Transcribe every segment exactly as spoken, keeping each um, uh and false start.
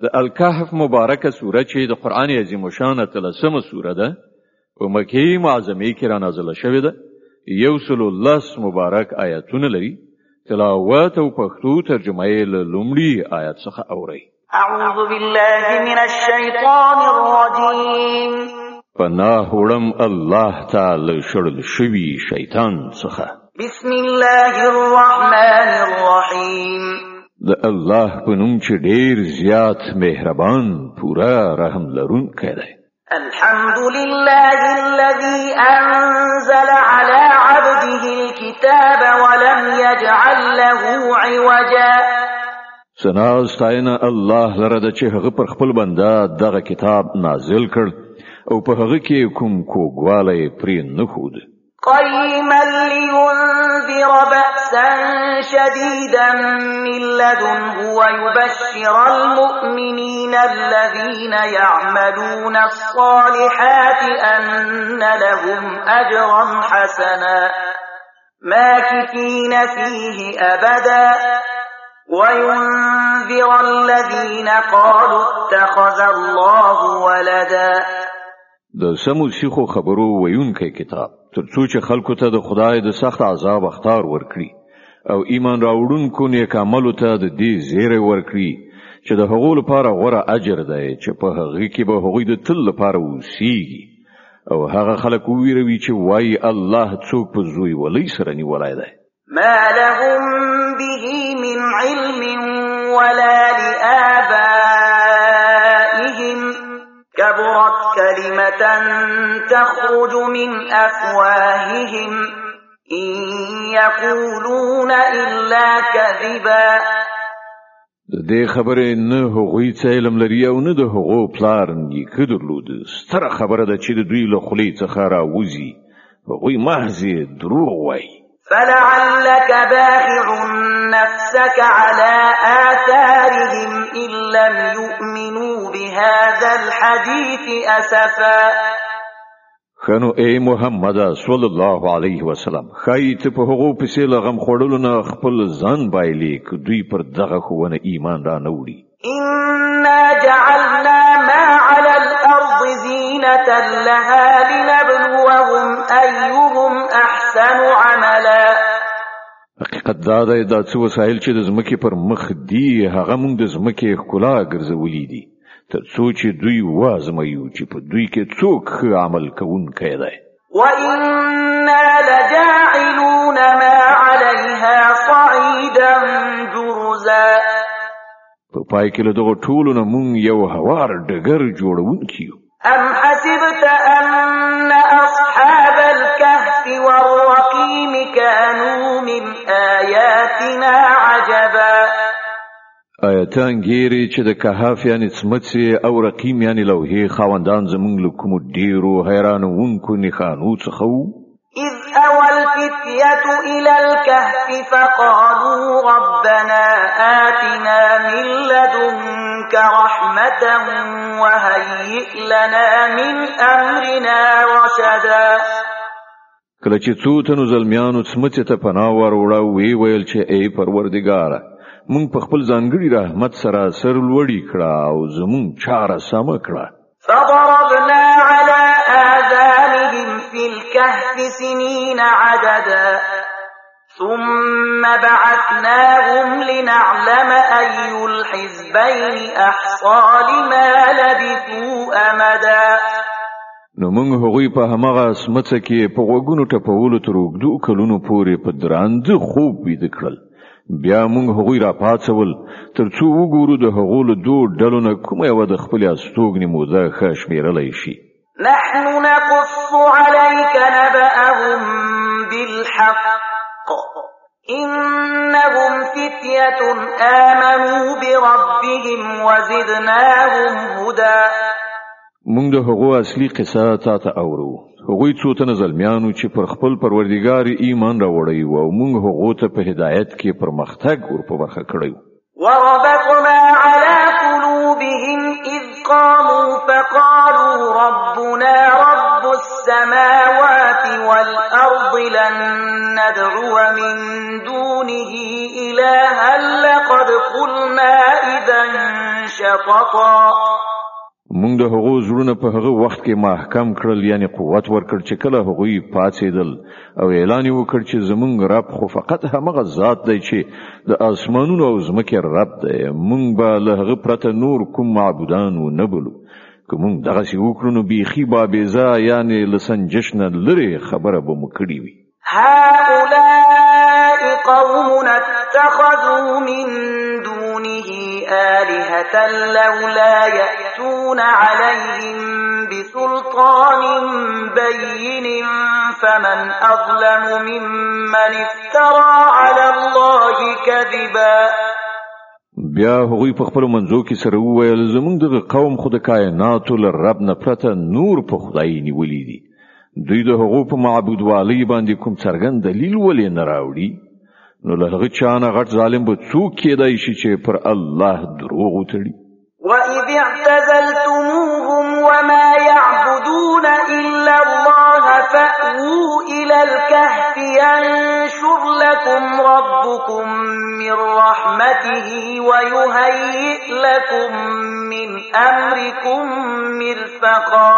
د الکهف مبارکه سوره چې د قران عظیم شان اتلسمه سوره ده په مکه معظمه کې را نازله شوې ده. یو سل الله مبارک آیاتونه لري. تلاوت او پښتو ترجمه یې له لومړي آیات څخه اورئ. اعوذ بالله من الشیطان الرجیم. پناه وړم الله تعالی شړل شوی شیطان څخه. بسم الله الرحمن الرحیم. د الله په نوم چې ډیر زیات مهربان پورا رحم لرونکی دی. الحمد لله الذي أنزل على عبده الكتاب ولم يجعل له عوجا. سنا ستاینه الله لره د چې هغه پر خپل بنده دغه کتاب نازل کړ او په هغه کې کوم کوګواله پرې نه خود. قيما لينذر بأسا شديدا من لدنه ويبشر المؤمنين الذين يعملون الصالحات أن لهم أجرا حسنا ماكثين فيه أبدا وينذر الذين قالوا اتخذ الله ولدا. د سمو سیخو خبرو ویونکی کتاب ترڅو چې خلکو ته د خدای د سخت عذاب اختار ورکړي او ایمان راوړونکو نیک عملو ته د دې زیری ورکړي چې د هغو لپاره غوره اجر دی چې په هغه کې به هغوی د تل لپاره اوسیږي او هغه خلک ویروي چې وایي الله څوک په زوی ولی سره نیولای دی. ما لهم به من علم ولا لآبائهم كبرت كلمة تخرج من أفواههم إن يقولون إلا كذبا. د دې خبرې نه هغوی څه علم لري او نه د هغو پلار نیکه درلود. ستره خبره ده چې د دوی له خولې څخه راوځي هغوی محض دروغ وایي. فلعلك باخع نفسك على آثارهم إن لم يؤمنوا بهذا الحديث أسفا. خنو اے محمد صلی الله علیه وسلم خایت په هغو پسې لغم خوړلو نه خپل ځان بایلي ک دوی پر دغه خوونه ایمان را نوړي. إنا جعلنا ما على الأرض زينة لها لنبلوهم أيهم أحسن عملا. حقیقت دا دی دا څه وسایل چې د ځمکې پر مخ دی هغه موږ د ځمکې ښکلا ګرځولي دي ترڅو چې دوی وازمایو چې په دوی کې څوک ښه عمل کوونکی دی. وإنا لجاعلون ما عليها صعيدا جرزا. په پای کې له دغه ټولو نه موږ یو هوار ډګر جوړونکي یو. أم حسبت أن أصحاب الكهف والرقيم كانوا من آياتنا عجبا. آیتان ګیری چې د کهف یعنی څمڅې او رقیم یعنی لوحې خاوندان زمونږ له کومو ډیرو حیرانوونکو نښانو څخه وو. إذ أوى الفتية إلى الكهف فقالوا ربنا آتنا من لدنك رحمة وهيئ لنا من أمرنا رشدا. کله چې څو تنو زلمیانو څمڅې ته پناه وروړه وی ویل چې ای پروردګاره مونږ په خپل ځانګړي رحمت سره سر لوړی کړه او زمونږ چاره سم کړه. فضربنا على آذانهم في الكهف سنين عددا ثم بعثناهم لنعلم أي الحزبين أحصى لما لبثوا أمدا. نو موږ هغوی په همغه سمڅه کې په غوږونو ټپولو تر اوږدو کلونو پورې په درانده خوب ویده کړل. بیا موږ هغوی را پاڅول ترڅو وګورو د هغو له دوو ډلو نه کومه یوه د خپلې استوګنې موده ښه شمېرلی شي. نحن نقص عليك نبأهم بالحق إنهم فتية آمنوا بربهم وزدناهم هدى. موږ د هغو اصلي قصه تا ته اورو. هغوی څو تنه زلمیانو چې پر خپل پروردګار ایمان راوړی و او موږ هغو ته په هدایت کې پرمختګ ور په برخه کړی. وربطنا على قلوبهم إذ قاموا فقالوا ربنا رب السماوات والأرض لن ندعو من دونه إلها لقد قلنا إذا شططا موږ د هغو زړونه په هغه وخت کې محکم کړل، یعنی قوت ورکړ چې کله هغوی پاتېدل او اعلان وکړ چې زمونږ رب خو فقط همغه ذات دی چې د اسمانونو او ځمکې رب دی، موږ به له هغه پرته نور کوم معبودان و نه بلو. که موږ دغسې وکړو نو بیخي بابیزه یعنی له سنجش نه لرې خبره به مو کړې وي. هؤلاء قوم اتخذوا من دونه آلهة لولا يأتون عليهم بسلطان بين فمن أظلم ممن افترى على الله كذبا. بیا هغوی په خپل منځو کې سره وویل زمونږ دغه قوم خو د کائناتو له رب نه پرته نور په خدای نیولي دي، دوی د هغو په معبودوالۍ باندې کوم څرګند دلیل ولې نه راوړي؟ نو له هغه چا نه غټ ظالم به څوک کېدای شي چې پر الله دروغ وتړي. وَإِذِ اعْتَزَلْتُمُوهُمْ وَمَا يَعْبُدُونَ إِلَّا اللَّهَ فَأْوُوا إِلَى الْكَهْفِ يَنشُرْ لَكُمْ رَبُّكُمْ مِنْ رَحْمَتِهِ وَيُهَيِّئْ لَكُمْ مِنْ أَمْرِكُمْ مِرْفَقًا.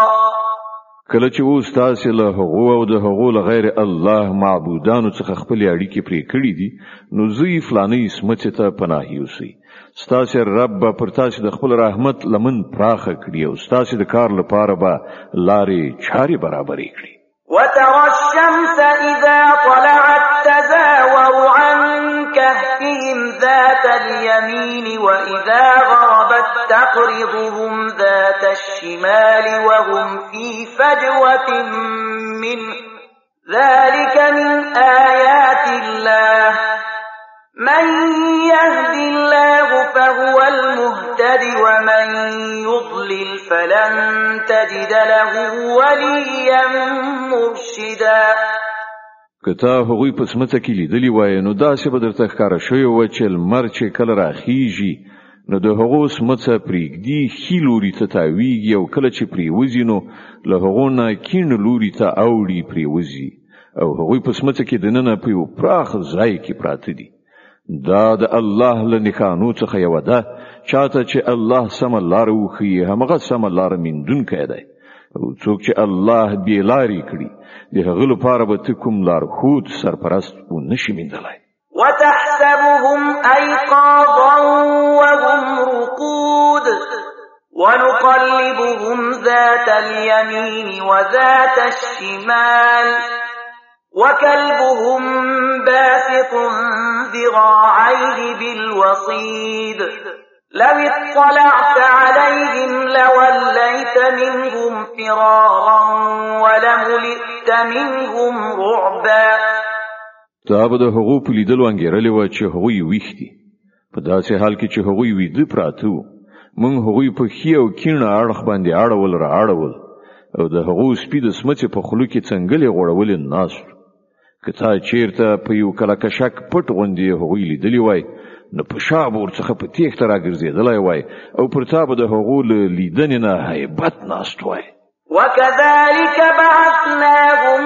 کله چې اوس تاسو له هغو او د هغو له غیر الله معبودانو څخه خپل اړیکې پرې کړې دي، نو زوی فلاني سمڅ ته پناه یوسئ. ستاسو رب پر تاسو د خپل رحمت لمن پراخه کړي او ستاسو د کار لپاره به لارې چارې برابرې کړي. وترى الشمس إذا طلعت تزاور عن كهفهم ذات اليمين وإذا غربت تقرضهم ذات الشمال وهم في فجوة منه ذلك من آيات الله من يهد الله فهو المهتد ومن يضلل فلن تجد له وليا مرشدا. کته هغوی په سمڅه کې لیدلی وای نو داسې به درته ښکاره شوی و چې لمر چې کله راخیږي نو د هغو سمڅه پرېږدي ښي لوري ته تاویږي او کله چې پرېوځي نو له هغو نه کیڼ لوري ته اوړي پرېوځي او هغوی په سمڅه کې دننه په یو پراخ ځای کې پراته دي. دا د الله له نښانو څخه یو ده، چاته چې الله سم لار وښیي همغه سم لار موندونکی دی، او څوک چې الله بې لارې کړي د هغه لپاره به ته کوم لارښود سرپرست ونشي موندلی. وتحسبهم أيقاظا وهم رقود ونقلبهم ذات اليمين وذات الشمال وكلبهم باسط ذراعيه بالوصيد لو اطلعت عليهم لوليت منهم فرارا ولملئت منهم رعبا. دا به د هغو په لیدلو انګېرلې وه چې هغوی ویښ دي، په داسې حال کې چې هغوی ویده پراته وو. موږ هغوی په ښي او کیڼ اړخ باندې اړول را اړول او د هغو سپي د سمڅې په خولو کې څنګلې غوړولې ناست. که تا چیرته په یو کلکشک پټ غوندې هغوی لیدلی وای نو په شا به ورڅخه په تیښته راګرځېدلی وای او پر تا به د هغو له لیدنې نه هیبت ناست وای. وكذلك بعثناهم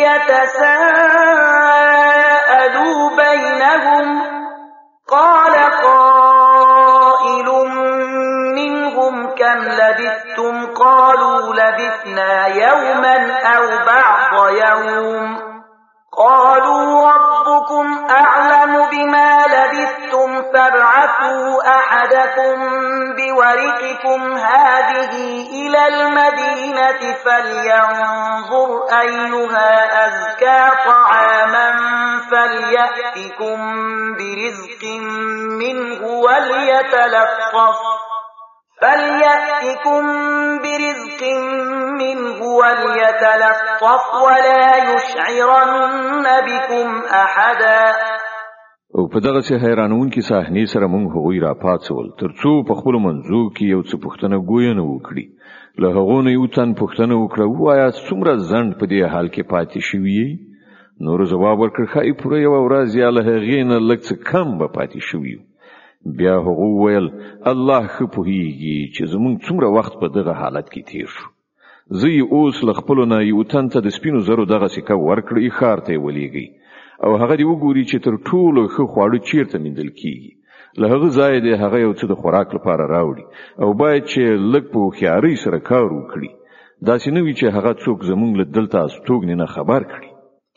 ليتساءلوا بينهم قال قائل منهم كم لبثتم قالوا لبثنا يوما أو بعض يوم قالوا ربكم أعلم بما لبثتم فابعثوا أحدكم بورقكم هذه إلى المدينة فلينظر أيها أزكى طعاما فليأتكم برزق منه وليتلطف فليأتكم برزق منه وليتلطف ولا يشعرن بكم أحدا. او په دغه سه حیرانونکې صحنې سره موږ هغوی را پاتول ترڅو په خپل منځو کې یو څه پوښتنه ګوینه وکړي. له هغو نه یو تن پوښتنه وکړه وایا څومره ځنډ په دې حال کې پاتې شوي یې؟ نور جواب ورکړ ښایي پوره یوه ورځ یا له هغې نه لږ څه کم به پاتې شوي. بیا هغه وویل الله ښه پوهیږي چې زموږ څومره وخت په دغه حالت کې تیر شو. زه یې اوس له خپلو نه یو تن ته د سپینو زرو دغه سکه ورکړئ ښار ته یې ولېږئ او هغه دې وګوري چې تر ټولو ښه خواړه چیرته موندل کیږي له هغه ځای دی هغه یو څه د خوراک لپاره راوړي او باید چې لږ په هوښیارۍ سره کار وکړي داسې نه وي چې هغه څوک زمونږ له دلته استوګنې نه خبر کړي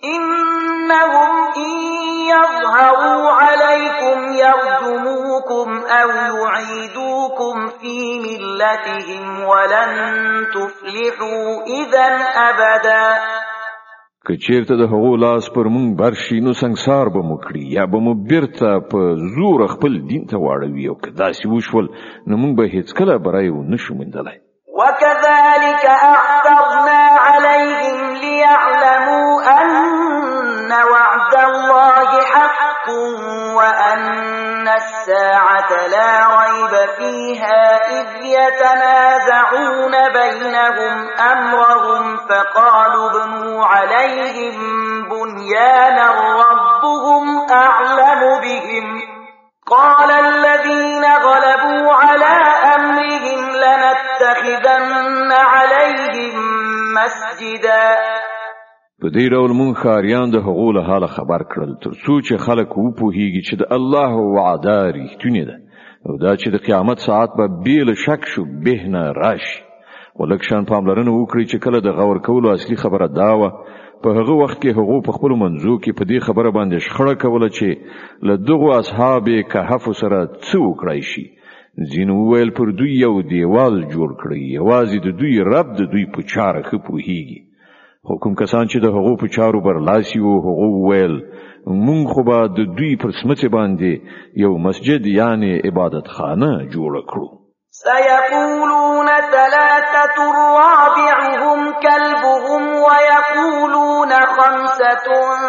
إنهم إن يظهروا عليكم يرجموكم أو يعيدوكم في ملتهم ولن تفلحوا إذا أبدا که چیرته د هغو لاس پر مونږ برشي نو سنگسار به مو کړي یا به مو بیرته په زور خپل دین ته واړوي او که داسې وشول نو مونږ به هیڅکله بری ونشو موندلی وكذلك أعثرنا عليهم ليعلموا أن وعد الله حق وأن الساعة لا ريب فيها إذ يتنازعون بينهم أمرهم فقالوا ابنوا عليهم بنيانا ربهم أعلم بهم قال الذين غلبوا على أمرهم لنتخذن عليهم مسجدا په دې ډول مونږ ښاریان د هغو له حاله خبر کړل تر څو چې خلک وپوهیږي چې د الله وعده رښتونې ده او دا چې د قیامت ساعت به بې شک شو به نه راشي ولکه شان پاملرنه وکړي چې کله د غور کولو اصلي خبره دا وه په هغه وخت کې هغو په خپل منځو کې په دې خبره باندې شخړه کوله چې له دغو اصحاب کهف سره څه وکړای شي ځینو وویل پر دوی یو دیوال جوړ کړي یوازې د دوی رب د دوی په چاره ښه پوهیږي خو کوم کسان چې د هغو په چارو برلاسي وو هغو وویل مونږ خو به د دوی پر سمڅې باندې یو مسجد یعنی عبادت خانه جوړ کړو سيقولون ثلاثة رابعهم كلبهم ويقولون خمسة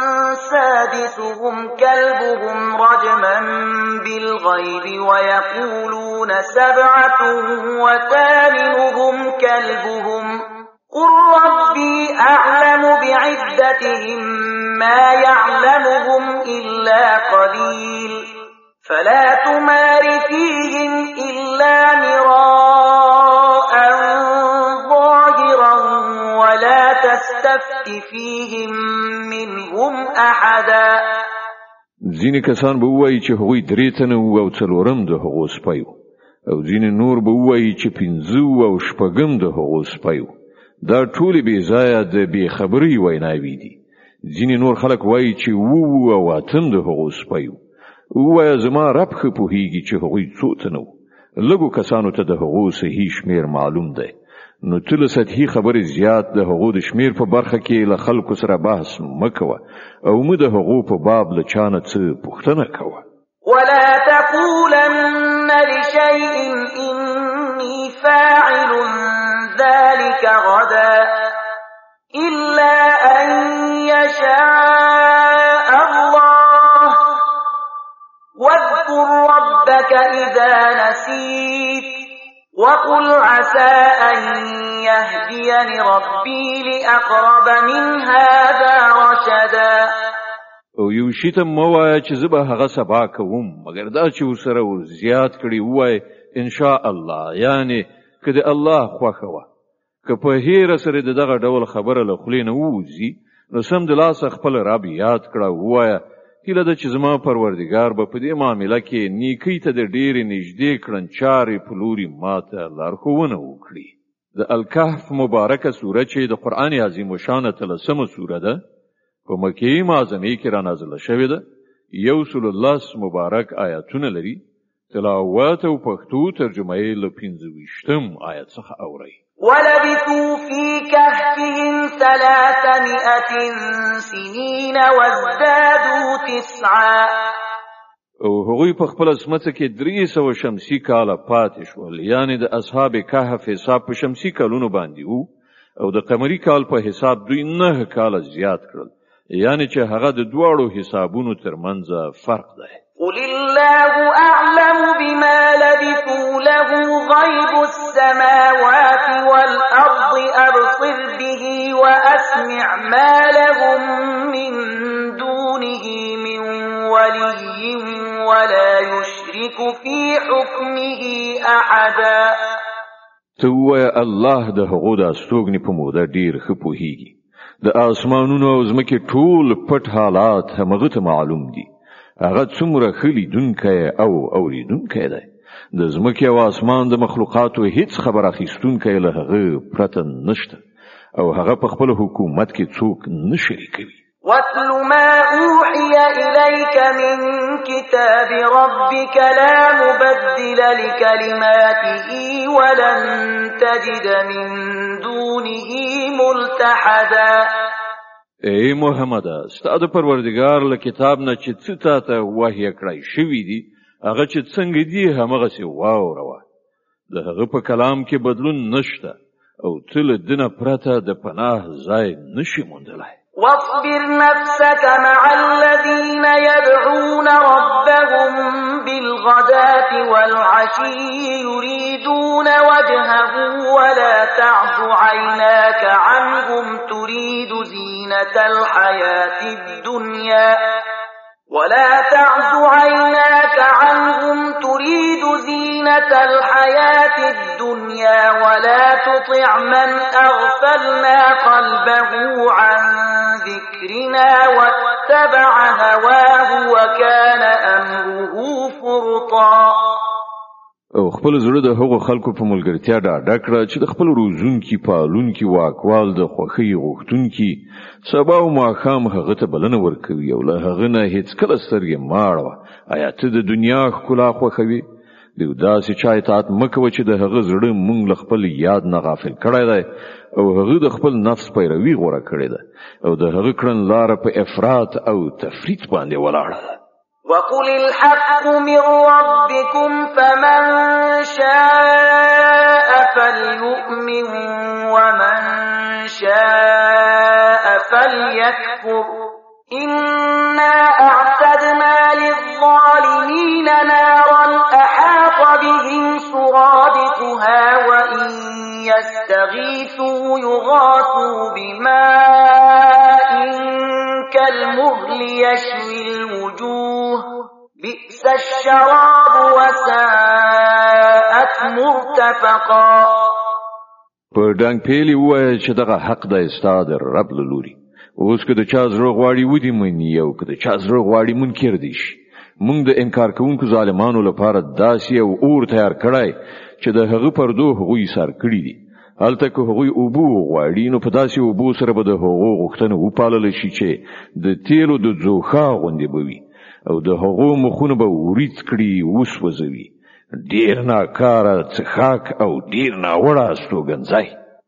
سادسهم كلبهم رجما بالغيب ويقولون سبعة وثامنهم كلبهم قل ربي أعلم بعدتهم ما يعلمهم إلا قليل فلا تمار فيهم إلا مراء ظاهرا ولا تستفت فيهم منهم أحدا ځینې کسان به وایي چې هغوی درې تنه وو او څلورم د هغو سپی وو او ځینې نور به وایي چې پنځه وو او شپږم د هغو سپی وو دا ټول بې ځایه د بې خبرۍ ویناوي دي ځینې نور خلک وایي چې وو او اتم د هغو سپی وو ووایه زما رب ښه پوهیږي چې هغوی څو تنه وو لږو کسانو ته د هغو صحیح شمیر معلوم دی نو ته له سطحي خبرې زیات د هغو د شمیر په برخه کې له خلکو سره بحث مه کوه او مه د هغو په باب له چا نه څه پوښتنه کوه ولا تقولن لشيء إني فاعل ذلك غدا إلا أن يشاء الله واذكر ربك إذا نسيت وقل عسى أن يهديني ربي لأقرب من هذا رشدا او یو شي ته مو وایه چې زه به هغه سبا کوم مګر دا چې ورسره ور زیات کړي وایه ان شاء الله یعنی که د الله خوښه وه که په هیره سره د دغه ډول خبره له خولې نه ووځي نو سم د لاسه خپل رب یاد کړه ووایه هیله ده چې زما پروردګار به په دې معامله کې نیکۍ ته د ډېرې نږدې کړنچارې په لوري ماته لارښوونه وکړي د الکهف مبارکه سوره چې د قرآن عظیم الشان اتلسمه سوره ده په مکې معظمې کې را نازله شوې ده یو سل لس مبارک آیاتونه لري تلاوت او پښتو ترجمه یې له پنځه ویشتم آیت څخه اورئ ولبثوا في كهفهم ثلاثمائة سنين وازدادوا تسعا او هغوی په خپل سمڅه کې درې سوه شمسي کاله پاتې شول یعنی د اصحاب کهف حساب په شمسي کالونو باندې وو او د قمري کال په حساب دوی نه کاله زیات کړل یعنی چې هغه د دواړو حسابونو ترمنځ فرق دی قل الله أعلم بما لبثوا له غيب السماوات والأرض أبصر به وأسمع ما لهم من دونه من ولي ولا يشرك في حكمه أحدا توه الله د هغو د استوګنې په موده ډیر ښه پوهیږي د آسمانونو او ځمکې ټول پټ حالات همغه ته معلوم دي هغه څومره خلیدونکی او اوریدونکی دی د زمکه او اسمان د مخلوقاتو هیڅ خبر اخیستونکی له هغه پرته نشته او هغه په خپل حکومت کې څوک نشریکوي. وَاتْلُ مَا أُوحِيَ إِلَيْكَ مِنْ كِتَابِ رَبِّكَ لَا مُبَدِّلَ لِكَلِمَاتِهِ وَلَنْ تَجِدَ مِنْ دُونِهِ مُلْتَحَدًا. اے محمد، ستاسو پروردگار له کتاب نه چې څه تاته وحی کړی شوی دی هغه چې څنګه دی همغه سی واوروه. د هغه په کلام کې بدلون نشته او تل دنه پرته د پناه ځای نشي موندلای. واصبر نفسك مع الذين يدعون ربهم بالغداة والعشي يريدون وجهه ولا تعد عيناك عنهم تريد زينة الحياة الدنيا ولا تعد عيناك عنهم تريد زينة الحياة الدنيا ولا تطع من أغفلنا قلبه عن ذكرنا واتبع هواه وكان أمره فرطا. او خپل زړه د هغو خلکو په ملګرتیا ډاډه کړه چې د خپل روزونکي پالونکي واکوال د خوښۍ غوښتونکي سبا او ماښام هغه ته بلنه ورکوي او له هغه نه هیڅ کله سترګې ماړه آیا ته د دنیا ښکلا خوښوي؟ د داسې چا اطاعت مکوه چې د هغه زړه مونږ له خپل یاد نه غافل کړی دی او هغه د خپل نفس پیروي غوره کړې ده او د هغه کړنلاره په افراط او تفریط باندې ولاړه ده. وقل الحق من ربكم فمن شاء فليؤمن ومن شاء فليكفر إنا أعتدنا للظالمين نارا أحاط بهم سرادقها وإن يستغيثوا يغاثوا بماء كالمهل يشوي الوجوه بئس الشراب وساءت مرتفقا. په ډنګ پیلی وایي چې دغه حق د استاد رب له لوري. اوس که د چا زړه غواړي ودی مني او که د چا زړه غواړي منکر دي شي. موږ د انکار کوونکو ظالمانو لپاره داسې یو اور تیار کړی چې د هغه پردو هغوی سر کړی دي. هلته که هغوی اوبو غواړي نو په داسې اوبو سره به د هغو غوښتنه وپالل شي چې د تیلو د ځوخا غوندې به وي او د هغو مخونه به وریځ کړي وسوځوي. ډیر ناکاره څښاک او ډیر ناوړه استوګنځای.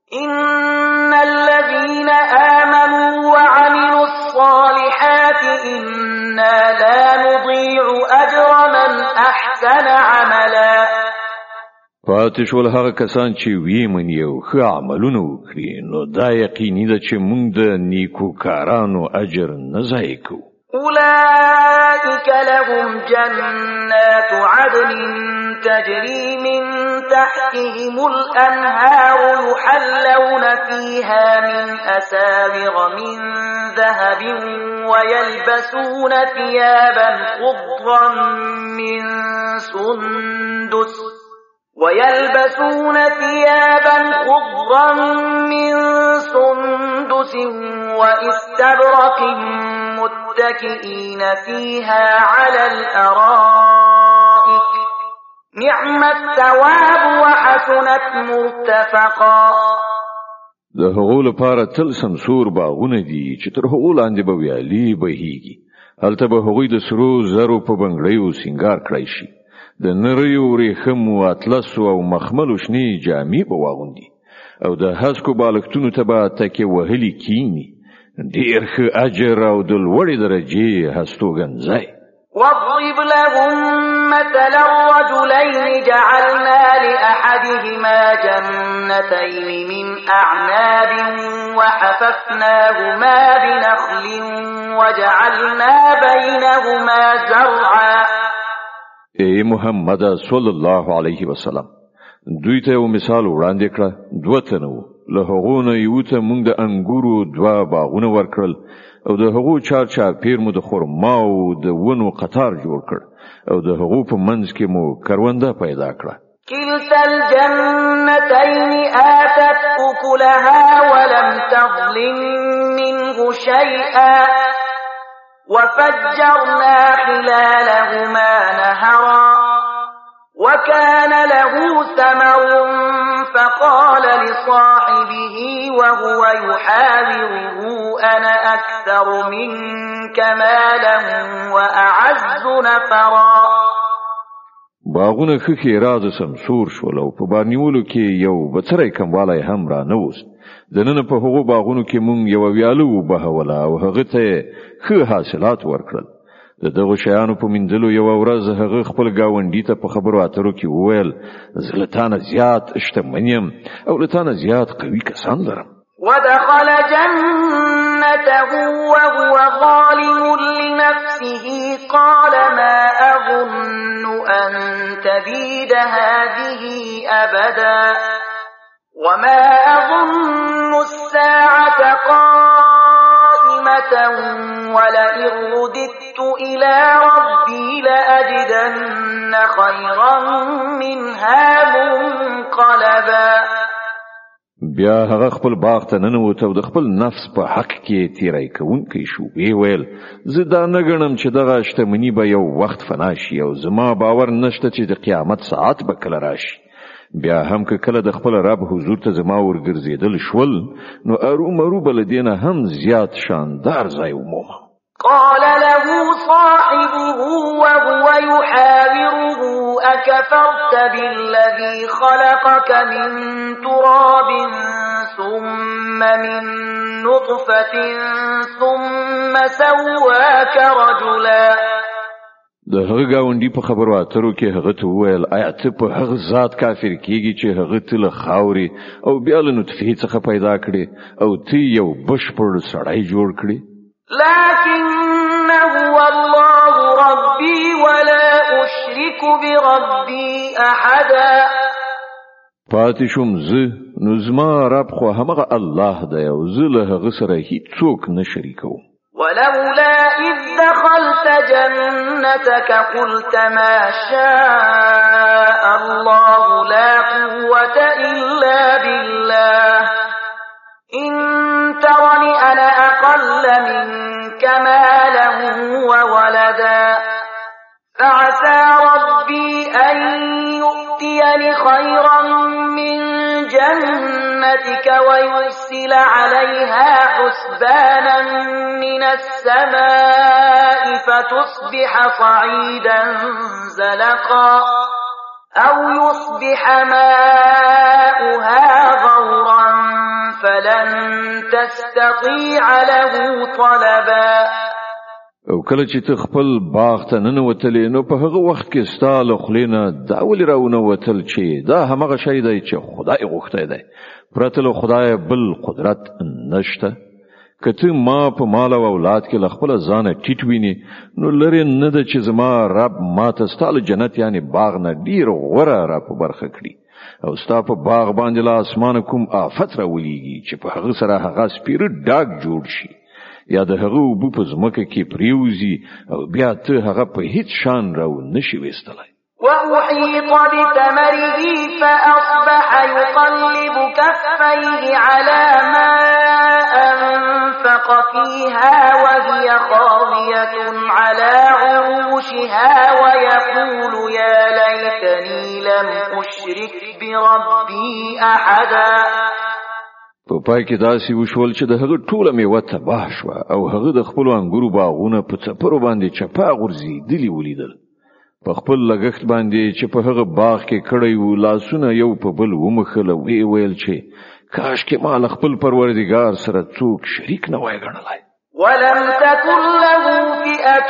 إن الذين آمنوا وعملوا الصالحات إنا لا نضيع أجر من أحسن عملا. پاتې شول هغه کسان چې وی مني او ښه عملونه وکړي نو دا یقیني ده چې موږ د نیکو کارانو اجر نه ضایع کوو. أولئك لهم جنات عدن تجري من تحتهم الأنهار يحلون فيها من أساور من ذهب ويلبسون ثيابا خضرا من سندس ويلبسون ثيابا خضرا من سندس وإستبرق متكئين فيها على الأرائك نعم الثواب وحسنت مرتفقا. د هغو لپاره تل سمسور باغونه دي چې تر هغو لاندې به ویالې بهیږي. هلته به هغوی د سرو زرو په بنګړیو سینګار کړی شي. د نریو ورېښمو اطلسو او مخملو شنې جامې به واغوندي او د هسکو بالښتونو ته به تکیه وهلي کینی. ډېر ښه اجر او د لوړې درجې هستوګنځای. واضرب لهم مثلا رجلين جعلنا لأحدهما جنتين من أعناب وحففناهما بنخل وجعلنا بينهما زرعا. اے محمد صلی الله علیه وسلم دوی ته یو مثال وړاندې کړه. دوه تنه وو، له هغو نه یو ته موږ د انګورو دوه باغونه ورکړل او د هغو چار چاپیر مو د خرماو د ونو قطار جوړ کړ او د هغو په منځ کې مو کرونده پیدا کړه. كلتا الجنتين آتت أكلها ولم تظلم منه شيئا وفجرنا خلالهما نهرا وكان له ثمر فقال لصاحبه وهو يحاوره أنا أكثر منك مالا وأعز نفرا. باغونه خخي راز سمسور شول او په بارنیولو کې یو بڅری کموالی هم را نوست. دننه په هغو باغونو کې مونږ یو ویالو بهوله او هغه ته ښه حاصلات ورکړل. د دغه شیانو په منځلو یو ورځ هغه خپل گاونډي ته په خبرو اترو کې وویل زلتانه زیات شتمنیم او لتانه زیات قوي کسان لرم. ودخل جنته وهو ظالم لنفسه قال ما أظن أن تبيد هذه أبدا وما أظن الساعة قائمة ولئن رددت إلى ربي لأجدن خيرا منها منقلبا. بیا هغه خپل باغ ته ننوت او د خپل نفس په حق کې تیری کوونکی شو. وی ویل زه دا نه ګڼم چې دغه شتمني به یو وخت فنا شي او زما باور نشته چې د قیامت ساعت به کله راشي. بیا هم که کله د خپل رب حضور ته زما ورګرځېدل شول نو ارومرو بل دینه هم زیات شاندار ځای ومومم. قال له صاحبه وهو يحاوره أكفرت بالذي خلقك من تراب ثم من نطفة ثم سواك رجلا. د هغه گاونډي په خبرو اترو کې هغه ته وویل آیا ته په هغه ذات کافر کیږي چې هغه ته له خاوري او بیا له نطفه څخه پیدا کړي او ته یو بشپړ سړی جوړ کړي. لكن هو الله ربي ولا أشرك بربي أحدا. پاتې شوم زه نو زما رب خو همغه الله دی او زه له هغه سره هیڅوک نه شریکوم. ولولا إذ دخلت جنتك قلت ما شاء الله لا قوة إلا بالله إن ترني أنا أقل منك مالا وولدا فعسى ربي أن يؤتيني خيرا من جنتك ويرسل عليها حسبانا من السماء فتصبح صعيدا زلقا أو يصبح ماؤها غورا فلن تستطيع له طلبا. او کله چې ته خپل باغ ته ننوتلې نو په هغه وخت کې ستاله خلینا دا ولې راونه وتل چې دا همغه شی دی چې خدای غوښته دی پرته له خدای بل قدرت نشته. کته ما په مال او اولاد کې له خپل ځانه ټیټ ویني نو لري نه د چې زما رب ما ته ستاله جنت یعنی باغ نه ډیر غوړه را په برخه کړی او ستا په باغ باندې لا اسمان کوم آفت راولېږي چې په هغه سره هغه سپیره ډاګ جوړ شي یا د هغه وبو په ځمکه کې پریوزي او بیا ته هغه په هیڅ شان راو نشي وستلای. وأحيط بثمره فأصبح يقلب كفيه على ما أنفق فيها وهي خاوية على عروشها ويقول يا ليتني لم أشرك بربي أحدا. په پای کې داسې وشول چې د هغه ټوله میوه تباه شوه او هغه د خپل انګورو باغونه په څپرو باندې چپا غورځېدلي ولیدل. په خپل لګښت باندې چې په هغه باغ کې کړی و لاسونه یو په بل ومخله وی ویل چې کاش کې ما خپل پروردګار سره څوک شریک نه وای ګڼلای. ولم تكن له فئة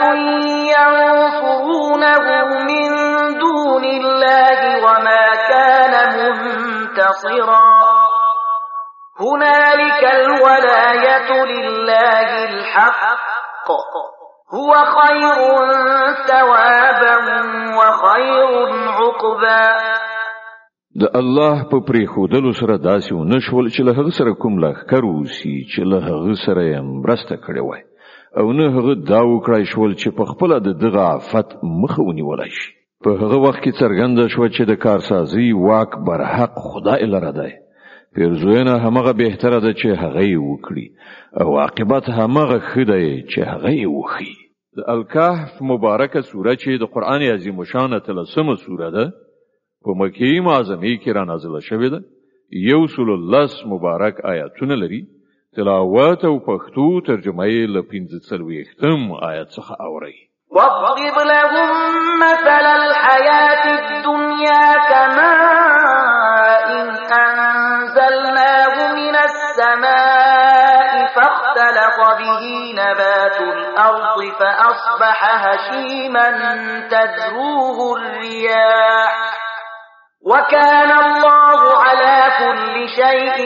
ينصرونه من دون الله وما كان منتصرا هنالك الولاية لله الحق هو خير ثوابا وخير عقبا. د الله په پریښودلو سره داسې ونشول چې له هغه سره کوم لښکر وسی چې له هغه سره یې مرسته کړې وای او نه هغه دا وکړای شول چې په خپل د دغه آفت مخه ونیولای شي. په هغه وخت کې څرګنده شو چې د کارسازي واک برحق خدای لره دی. پیرزوینه همغه بهتره ده چې هغه یې وکړي او عاقبت همغه ښه دی چې هغه یې وکړي. د الکهف مبارکه سوره چې د قران عظیم شان تلسمه سوره ده په مکی معظمه کې را نازله شوې ده. یو سل الله مبارک آیاتونه لري. تلاوت او پښتو ترجمه یې له پنځه څلوېښتم آیت څخه اوري. واضرب لهم مثل الحياة الدنيا كماء أنزلناه من السماء فاختلط به نبات الأرض فأصبح هشيما تذروه الرياح وكان الله على كل شيء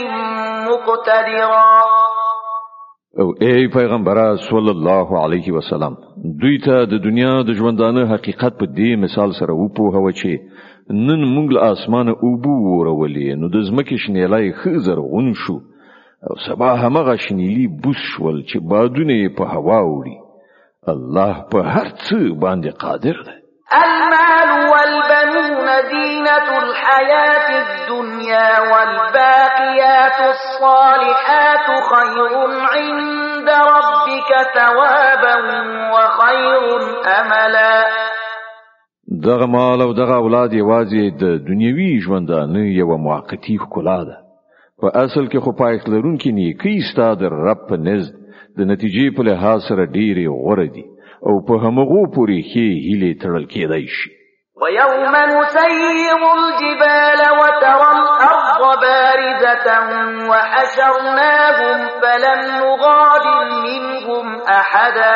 مقتدرا. او ای پیغمبر صلی الله علیه وسلم دوی ته د دنیا د ژوندانه حقیقت په دې مثال سره وپوهوه چې نن موږ له اسمانه اوبو ورولې نو د ځمکې شنیلای خزر غون شو او سبا همغه شنیلی بوس شول چې بادونه په هوا وړي. الله په هر څه باندې قادر دی. المال والبنون زينة الحياة الدنيا والباقيات الصالحات خير عند ربك ثوابا وخير أملا. دغه مال او دغه اولاد یوازې د دنیوي ژوندانه یو موقتی ښکلا ده. په اصل کې خو پایښت لرونکي نیکي ستا د رب په نزد د نتیجې په لحاظ سره ډېرې غوره دي او په همغو پورې ښې هیلې تړل کېدای شي. ويوم نسير الجبال وترى الأرض بارزة وحشرناهم فلم نغادر منهم أحدا.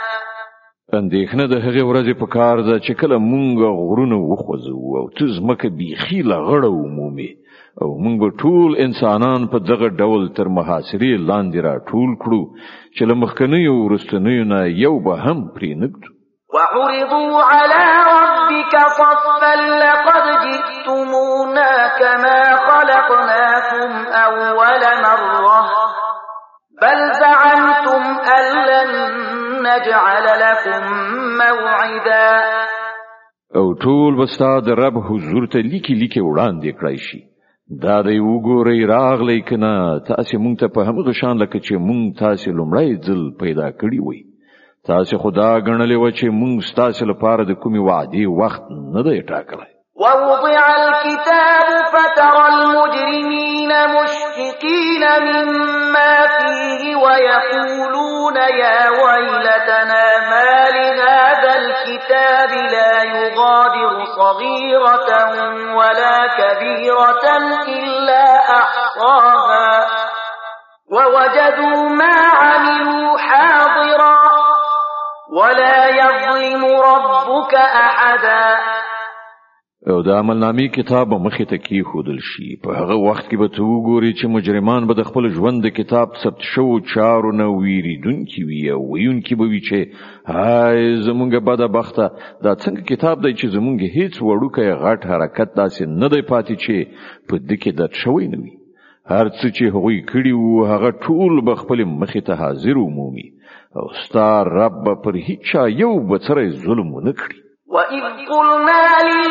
اندېښنه د هغې ورځې په کار ده چې کله مونږ غرونه وخوځوو او ته ځمکه بیخي له غړه ومومې او مونږ به ټول انسانان په دغه ډول تر محاصرې لاندې را ټول کړو چې له مخکنیو وروستنیو نه یو به هم پرې نږدو. وعرضوا على ربك صفا لقد جئتمونا كما خلقناكم أول مرة بل زعمتم أن لن نجعل لكم موعدا. او ټول بستا د رب حضور ته لیکي لیکي وړاندې کړای شي. دا دی وګورئ راغلی کنه تاسې مونږ ته په همغه شان لکه چې مونږ تاسې لومړی ځل پیدا کړي وي. تاسې خدا ګڼلې و چې مونږ ستاسې لپاره د کومې وعدې وخت نه دی ټاکلی. ووضع الكتاب فترى المجرمين مشفقين مما فيه ويقولون يا ويلتنا ما لهذا الكتاب لا يغادر صغيرة ولا كبيرة إلا أحصاها ووجدوا ما عملوا حاضرا ولا يظلم ربك أحدا. او د عملنامې کتاب مخې ته کېښودل شي. په هغه وخت کې به ته وګورې چې مجرمان به د خپل ژوند د کتاب ثبت شوو چارو نه ویریدونکي وي او ویونکي به وي چې هاي زمونږ بده بخته دا څنګه کتاب دی چې زمونږ هیڅ وړوکی غټ حرکت داسې نه دی پاتې چې په دې کې درد شوی نه وي. هر څه چې هغوی کړي وو هغه ټول به خپلې مخې ته حاضر ومومي او ستا رب به پر هیچا یو بڅری ظلم ونه کړي. وَإِذْ قُلْنَا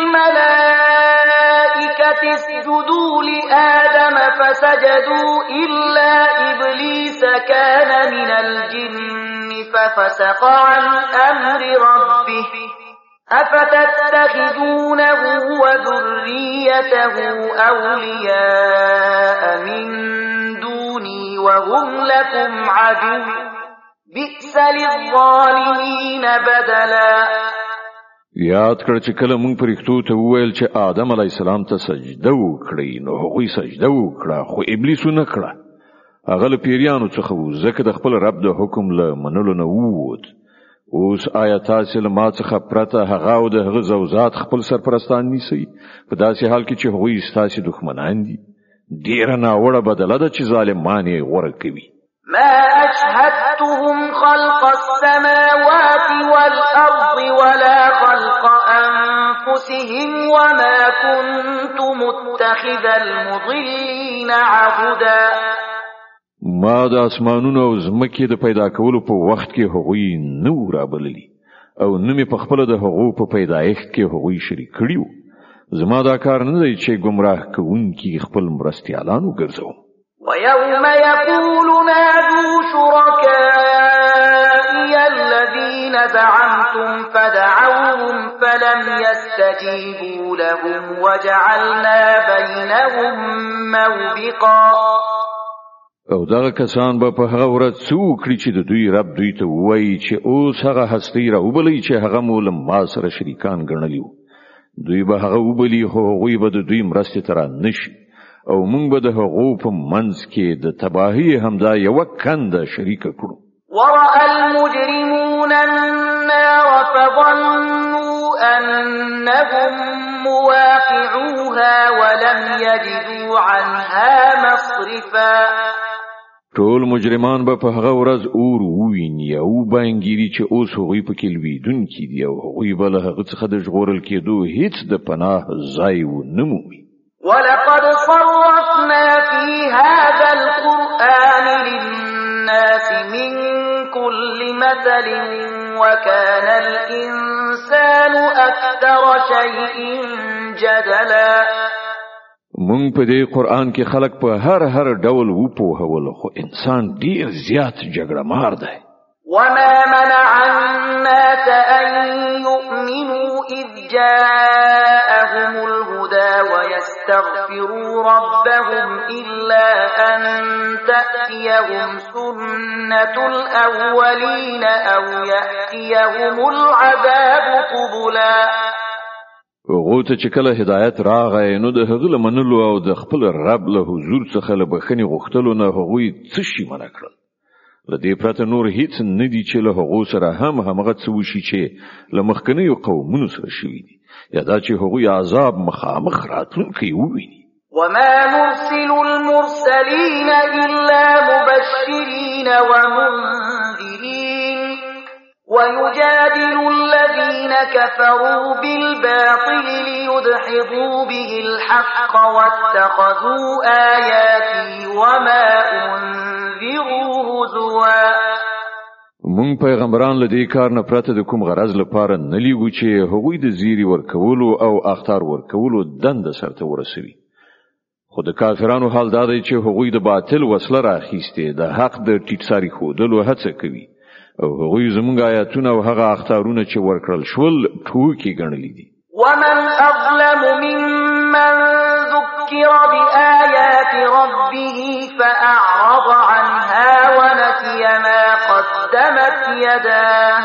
لِلْمَلَائِكَةِ اسْجُدُوا لِآدَمَ فَسَجَدُوا إِلَّا إِبْلِيسَ كَانَ مِنَ الْجِنِّ فَفَسَقَ عَنْ أَمْرِ رَبِّهِ أَفَتَتَّخِذُونَهُ وَذُرِّيَّتَهُ أَوْلِيَاءَ مِن دُونِي وَهُمْ لَكُمْ عَدُوٌّ بِئْسَ لِلظَّالِمِينَ بَدَلًا. یاد کړ چې کله مونږ پرښتو ته وویل چې آدم علی السلام ته سجده وکړي نو هغوی سجده وکړه خو ابلیس نه کړه. هغه له پیریانو څخه و ځکه د خپل رب د حکم له منلو نه ووت. اوس آیا تاسې له ما څخه پرته هغه او د هغه زوجات خپل سرپرستان نیسئ په داسې حال کې چې هغوی ستاسې دښمنان دي؟ ډېره ناوړه بدله ده چې ظالمان یې غوره کوي. ما أشهدتهم خلق السماوات والأرض ولا خلق أنفسهم وما كنت متخذ المضلين عهدا. ما د اسمانونو او ځمکې د پیدا کولو په وخت کې هغوی نه و رابللي او نه مې په خپله د هغو په پیدایښت کې هغوی شریک کړي وو. زما دا کار نه دی چې ګمراه کوونکي خپل مرستیالان وګرځوم. ويوم يقول نادوا شركائي الذين الذين زعمتم فدعوهم فلم يستجيبوا لهم وجعلنا بينهم موبقا. او دغه کسان به په هغه ورځ څوک چې د دوی رب دوی ته وایي چې اوس هغه هستی را وبلی چې هغه مول ما سره شریکان ګڼلیو، دوی به هغه وبلی خو هغوی به د دوی مرستې ته رانشي او موږ به د هغو په منځ کې د تباهي همدا یوه کنده شریکه کړو. ورأى المجرمون النار فظنوا أنهم مواقعوها ولم يجدوا عنها مصرفا. ټول مجرمان به په هغه ورځ اور وویني او بانګیري چې اوس هغوی په کې لویدونکي دي او هغوی به له هغه څخه د ژغورل کېدو هیڅ د پناه ځای ونه مومي. ولقد صرفنا في هذا القرآن للناس من كل مثل وكان الإنسان أكثر شيء جدلا. مونږ په دې قرآن کې خلق په هر هر ډول وپوهول خو انسان ډیر زیات جګړه مار دی. وما منع الناس أن يؤمنوا إذ جاءهم الهدى ويستغفروا ربهم إلا أن تأتيهم سنة الأولين أو يأتيهم العذاب قبلا. هغه ته چې کله هدایت راغی نو د هغه لمنلو او د خپل رب له حضور څخه له بخښنې غوښتلو نه هغوی څه شي منع کړل. له دې پرته نور هیڅ نه دي چې له هغو سره هم همغه څه وشي چې له مخکنیو قومونو سره شوي دي، یا دا چې هغوی عذاب مخامخ راتلونکی وویني. وما نرسل المرسلين إلا مبشرين ومنذرين ويجادل الذين كفروا بالباطل ليدحضوا به الحق واتخذوا آياتي وما أنذروا هزوا. مونږ پیغمبران له دې کار نه پرته د کوم غرض لپاره نه لیږو چې هغوی د زیری ورکولو او اخطار ورکولو دند سرته ورسوي، خو د کافرانو حال دا دی چې هغوی د باطل وسله راخیستې د حق د ټیټ ساري ښودلو هڅه کوي او هغوی زمونږ آیاتونه او هغه اخطارونه چې ورکړل شول ټوکې ګڼلي دي. ومن أظلم ممن ذكر بآيات ربه فأعرض عنها ونسي ما قدمت يداه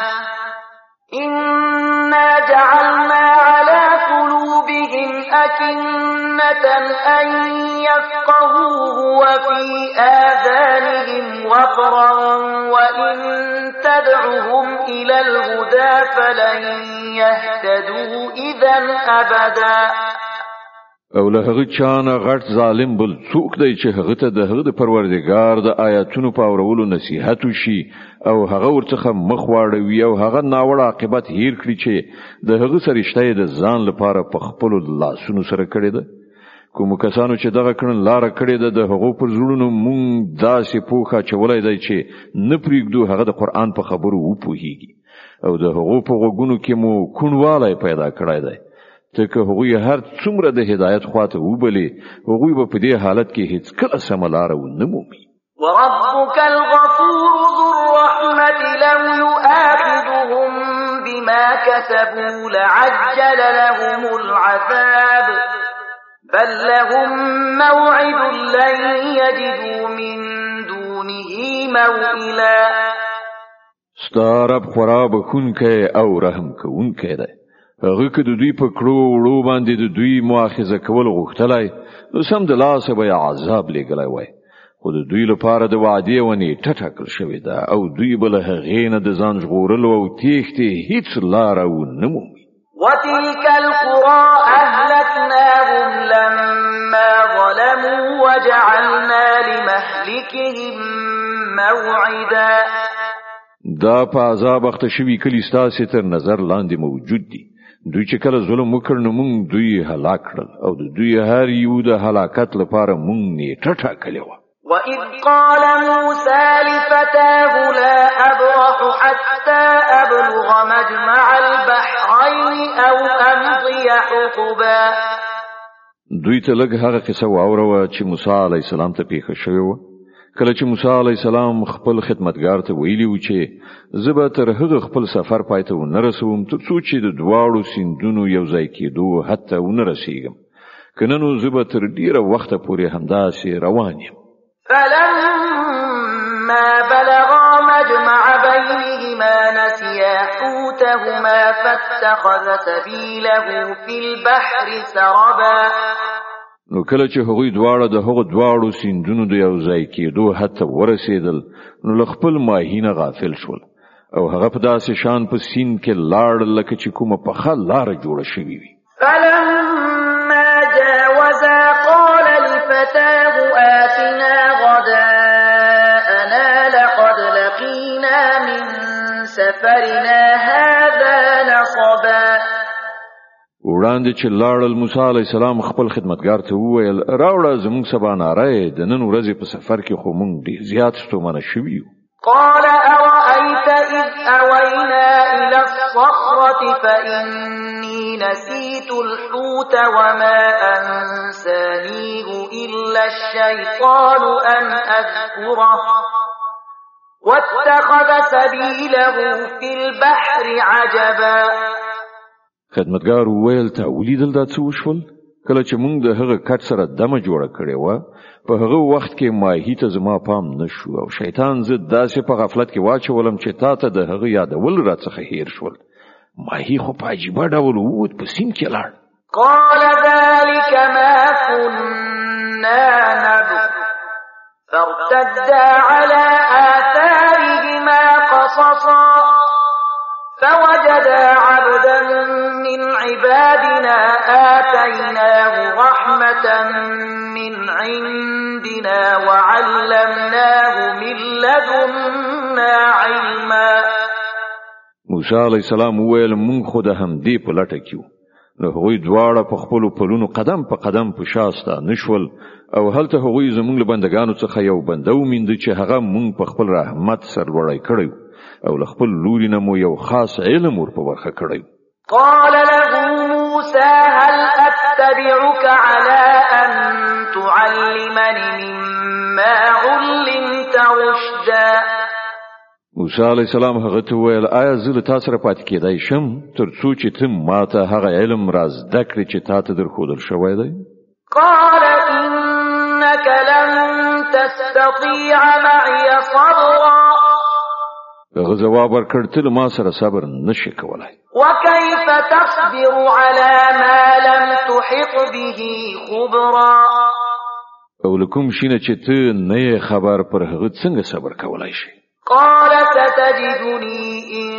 إنا جعلنا على قلوبهم أكنة أن يفقهوه وفي آذانهم وقرا وإن تدعهم إلى الهدى فلن يهتدوا إذا أبدا. او له هغه چانه غټ ظالم بل څوک دی چې هغه ته د هغه د پروردګار د آیاتونو په اورولو نصيحت وشي او هغه ورڅخه مخ واړوي او هغه ناوړه عاقبت هیر کړي چې د هغه سرشته د ځان لپاره په خپل لاسونو سره کړی ده. کوم کسانو چې دغه کړن لار کړی ده د هغه پر زړونو مونږ داسې پوښه چولای دی چې نه پریږدو هغه د قرآن په خبرو وپوهیږي او د هغه په غوګونو کې مو کونواله پیدا کړی دی. تک هغوی هر څومره د هدایت خواته وبلی هغوی به په دې حالت کې هیڅ کله سملار ونه مومي. وربك الغفور ذو الرحمة لو يؤاخذهم بما كسبوا لعجل لهم العذاب بل لهم موعد لن يجدوا من دونه موئلا. ستارب خراب خونکه او رحم کوونکه ده. هغه که د دوی په کړو وړو باندې د دوی مؤاخذه کول غوښتلای نو سم د لاسه به عذاب لګلای وای، خو د دوی لپاره د وعدې ونی ټټکل شوی ده او دوی بل هغې نه د ځان ژغورلو او تېښتې هیڅ لار ونه مومي. وتلك القرى أهلكناهم لما ظلموا وجعلنا لمهلكهم موعدا. دا په عذاب اخته شوي کلي ستاسې تر نظر لاندې موجود دي. دوی چې کله ظلم وکړ نو موږ دوی هلاک کړل او د دوی هر یو د هلاکت لپاره موږ نیټه ټاکلې وه. وإذ قال موسى لفتاه لا أبرح حتى أبلغ مجمع البحرين أو أمضي حقبا. دوی ته لږ هغه قصه واوروه چې موسی علیه السلام ته پیښه شوې وه. کله چې موسی علی السلام خپل خدمتګار ته ویلی و چې زه تر هغه خپل سفر پای ته ونه رسوم تر څو چې د دواړو سیندونو یو ځای کېدو حتی ونه رسیږم کنه نو زه تر ډیره وخته پورې همداسې روان یم. فلما بلغا مجمع بينهما نسيا حوتهما فاتخذ سبيله في البحر سربا. نو کله چې هغوی دواړه د هغو دواړو سیندونو د یو ځای کېدو حتی ورسېدل نو له خپل ماهینه غافل شول او هغه په داسې شان په سیند کې لاړ لکه چې کومه پخه لاره جوړه شوې وي. فلما جاوزا قال لفتاه آتنا غداءنا لقد لقينا من سفرنا هذا نصبا. وړاندې چې لاړل موسی علی السلام خپل خدمتګار ته وویل راوړه زموږ سبا ناره د نن ورځې په سفر کې خو مونږ ډېر زیات ستومانه شوي یو. قال أرأيت إذ أوينا إلى الصخرة فإني نسيت الحوت وما أنسانيه إلا الشيطان أن أذكره واتخذ سبيله في البحر عجبا. خدمتګار وویل ته ولیدل دا څه وشول؟ کله چې مونږ د هغه کټ سره دمه جوړه کړې وه په هغه وخت کې ماهي ته زما پام نشو او شیطان زه داسې په غفلت کې واچولم چې تا ته د هغه یادول راڅخه هیر شول. ماهي خو په عجیبه ډول ووت په سیند کې لاړ. قال ذلك ما كنا نبغ فارتدا على آثارهما قصصا فوجدا عبدا من عبادنا آتيناه رحمة من عندنا وعلمناه من لدنا علما. موسی علیہ السلام وویل مونږ خو د همدې په لټه کې وو. نو هغوی دواړه په خپلو پلونو قدم په قدم په شاسته نشول او هلته هغوی زمونږ له بندګانو څخه یو بنده ومینده چې هغه مونږ په خپل رحمت سرلوړی کړی او له خپل لوري نه مو یو خاص علم ور په برخه کړی. قال له موسى هل أتبعك على أن تعلمني مما علمت رشدا. موسی علیہ السلام هغه ته ویل آیا زه له تا سره پاتې کېدای شم تر څو چې ته ماته هغه علم را زده کړې چې تا ته درښودل شوی دی؟ قال إنك لن تستطيع معي صبرا. هغه جواب ورکړ ته ما سره صبر نشې کولای. وكيف تصبر على ما لم تحط به خبرا. او لکم شینه چې ته نه خبر پر هغه څنګه صبر کولای شي؟ قال ستجدني إن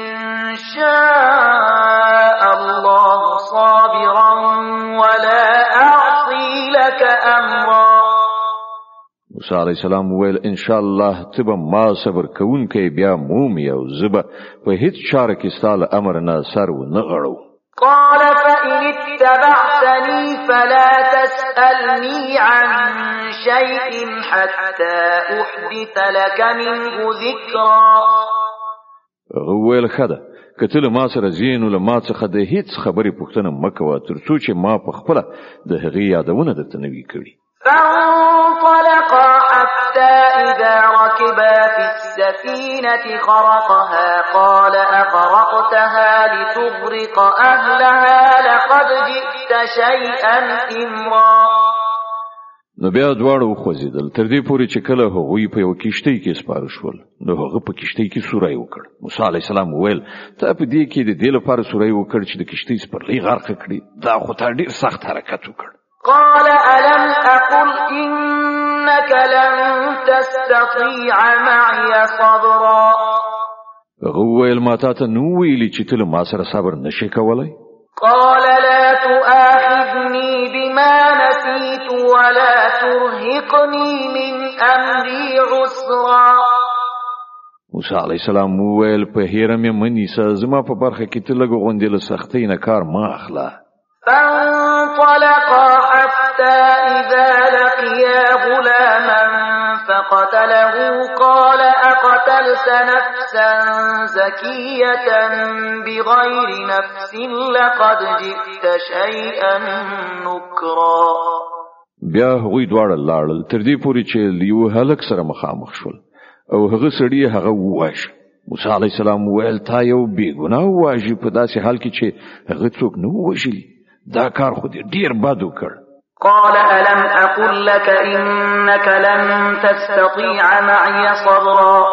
شاء الله صابرا ولا أعصي لك أمرا. موسی علیہ السلام ویل ان شاء الله تبه ما صبر کوونکی بیا مومي او زبه په هیڅ چاره کې ستاله امر نه سر و نه غړو. قال فإن اتبعتني فلا تسألني عن شيء حتى أحدث لك منه ذكرا. ویل خده کتل ما سره زین ول ما څخه د هیڅ خبرې پوښتنه مکوه تر څو چې ما په خپل د هغې یادونه درته نوي کړي. فانطلقا حتى إذا ركبا في السفينة خرقها قال أخرقتها لتغرق أهلها لقد جئت شيئا إمرا. نو بیا دواړه وخوځېدل تر دې پورې چې کله هغوی په یو کښتۍ کې سپاره شول نو هغه په کښتۍ کې سوری وکړ. موسی علیه السلام وویل ته په دې کې د دې لپاره سوری وکړ چې د کښتۍ سپرلۍ غرق کړي دا خو تا ډېر سخت حرکت وکړ. قال ألم أقل إنك لن تستطيع معي صبرا. غويل ما تاته نو ویلی چې ته ما سره صبر نشې کولای. قال لا تؤاخذني بما نسيت ولا ترهقني من أمري عسرا. موسی علیہ السلام ویل په هیره مې منیسه زما په برخه کې ته لږ غوندې له سختۍ نه کار ما اخله. فانطلقا حتى إذا لقيا غلاما فقتله قال أقتلت نفسا زكية بغير نفس لقد جئت شيئا نكرا. بیا هغوی دواړه لاړل تر دې پورې چې لیو هلک سره مخامخ شول او هغه سړی هغه وواژه. موسی علی السلام ویل تا یو بیګناه واژه په داسې حال کې چې هغه څوک نه وژلی. دا کار خو دې ډیر بد وکړ. قال ألم أقل لك إنك لن تستطيع معي صبرا.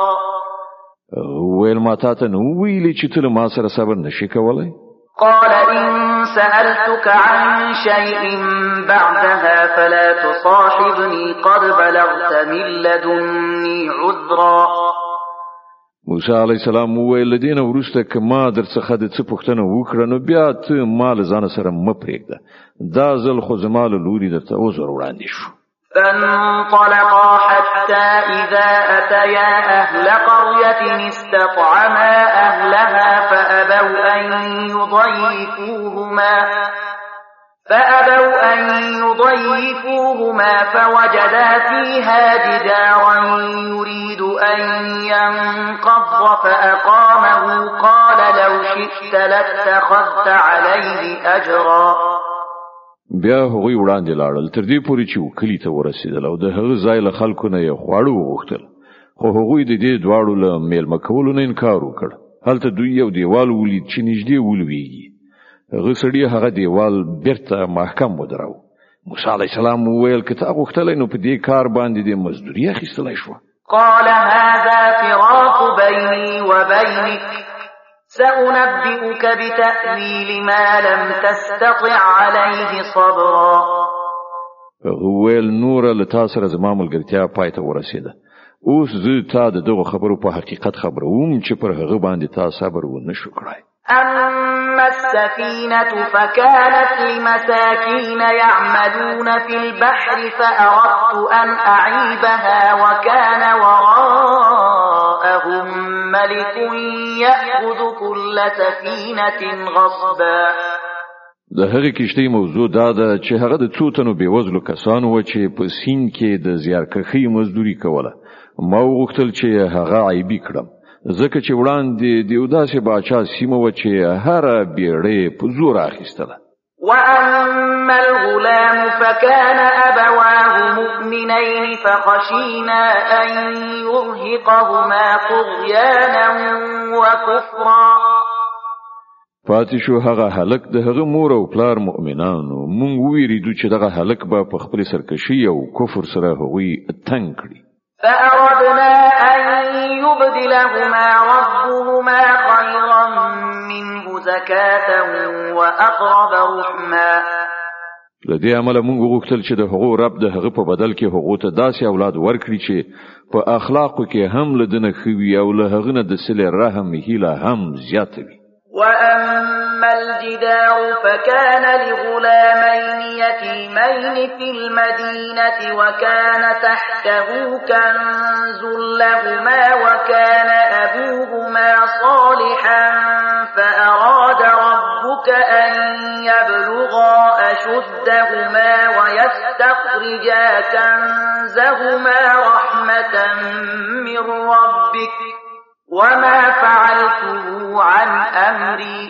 ویل ما تا ته نو ویلی چې ته ما سره صبر نشي کولای. قال إن سألتك عن شيء بعدها فلا تصاحبني قد بلغت من لدني عذرا. موسی علی السلام ویل دین ورسته کما در څخه د څه پوښتنه وکړه نو بیا ته مال ځان سره م پرېږده. دا ځل خو زمال لوري درته عذر وړاندې شو. فانطلقا حتى إذا أتيا أهل قرية استطعما أهلها فأبوا أن يضيفوهما فأبوا أن يضيفوهما فوجدا فيها جدارا يريد أن ينقض فأقامه قال لو شئت لاتخذت عليه أجرا. بیا هغوی وړاندې لاړل تر دې پورې چې وکلی ته ورسېدل او د هغه ځای له خلکو نه یې خواړه وغوښتل خو هغوی د دې دواړو له میلمه کولو نه انکار وکړ. هلته دوی یو دیوال ولید چې نږدې ولویږي. هغه سړی هغه دیوال بیرته محکم ودراو. موسی علیه السلام وویل که تا غوښتلی نو په دې کار باندې د مزدوري اخیستلی شوه. قال هذا فراق بيني وبينك سأنبئك بتأويل ما لم تستطع عليه صبرا. ویل نور له تا سره زما ملګرتیا پای ته ورسېده. اوس زه تا د دغه خبرو په حقیقت خبروم چې پر هغه باندې تا صبر ونه شو کړای. أما السفينة فكانت لمساكين يعملون في البحر فأردت أن أعيبها وكان وراءهم ملك يأخذ كل سفينة غصبا. د هغې کشتۍ موضوع دا ده چې هغه د څو تنو بېوزلو کسانو و چې په سیند کې د زیارکښۍ مزدوري کوله. ما وغوښتل چې هغه عیبي کړم ځکه چې وړاندې د یو داسې باچا سیمه و چې هره بیړۍ په زور اخیستله. وأما الغلام فكان أبواه مؤمنين فخشينا أن يرهقهما طغيانا وكفرا. پاتې شو هغه هلک د هغه مور او پلار مؤمنانو. مونږ وویریدو چې دغه هلک به په خپل سرکشي او کفر سره هغوی تنګ کړي. فأردنا أن يبدلهما ربهما خيرا منه زكاة وأقرب رحما. لدې عمله مونږ غوښتل چې د هغو رب د هغه په بدل کې هغو ته داسې اولاد ورکړي چې په اخلاقو کې هم لدنه خوي او له هغه نه د صله رحم هیله هم زیاته وي. وأما الجدار فكان لغلامين يتيمين في المدينة وكان تحته كنز لهما وكان أبوهما صالحا فأراد ربك أن يبلغا أشدهما ويستخرجا كنزهما رحمة من ربك وما فعلته عن أمري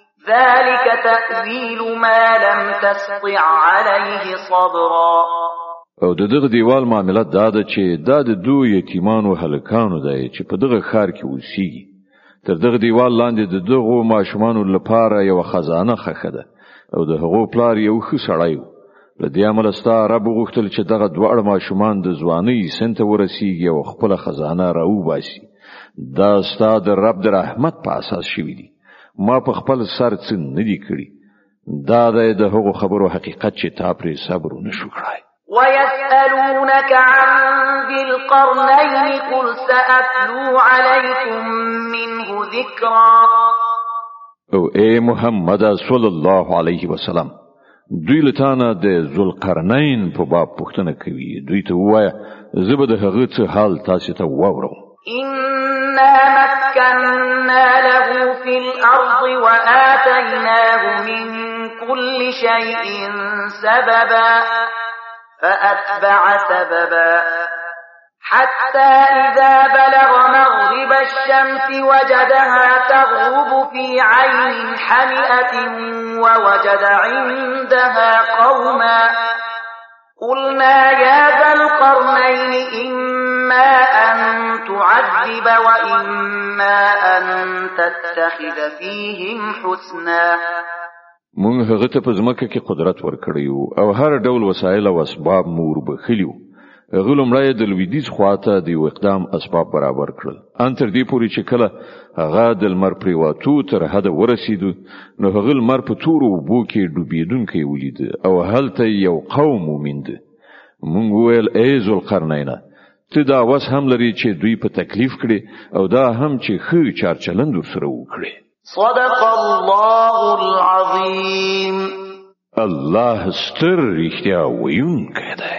ذلك تأويل ما لم تستطع عليه صبرا. او د دغه دیوال معاملات دا ده چې دا د دوه یتیمانو هلکانو دی چې په دغه ښار کې اوسېږي. تر دغه دیوال لاندې د دغو ماشومانو لپاره یو خزانه ښخه ده او د هغو پلار یو ښه سړی و. له دې امله ستا رب غوښتل چې دغه دواړه ماشومان د ځوانۍ سن ته ورسېږي او خپله خزانه راوباسي. دا ستا د رب د رحمت په اساس شوي دي. ما په خپل سر څه نه دي کړي. دا د هغو خبرو حقیقت چې تا پرې صبر ونه شو کړای. ويسألونك عن ذي القرنين قل سأتلو عليكم منه ذكرا. او اے محمد صلی الله علیه وسلم دوی لتانه د ذوالقرنین په باب پوښتنه کوي. دوی ته وایه زه به د هغه څه حال تاسو ته واورم. إنا مكنا له في الأرض وآتيناه من كل شيء سببا فأتبع سببا حتى إذا بلغ مغرب الشمس وجدها تغرب في عين حمئة ووجد عندها قوما قلنا يا ذا القرنين إما أن تعذب وإما أن تتخذ فيهم حسنا. مونږ هغه ته په ځمکه کې قدرت ورکړیو او هر ډول وسایل او اسباب مور بخلیو. هغه لمړی د لویدیځ خواته د یو اقدام اسباب برابر کړل. ان تر دې پورې چې کله هغه د لمر پریواتو تر حد ورسیدو نو هغه لمر په تورو وبو کې ډوبېدونکی ولید او هلته یو قوم ومند. مونږ ویل ای ذوالقرنین ته دا وس هم لري چې دوی په تکلیف کړي او دا هم چې ښه چارچلند ورسره وکړي. صدق الله العظیم. الله ستر رښتیا ویونکی دی.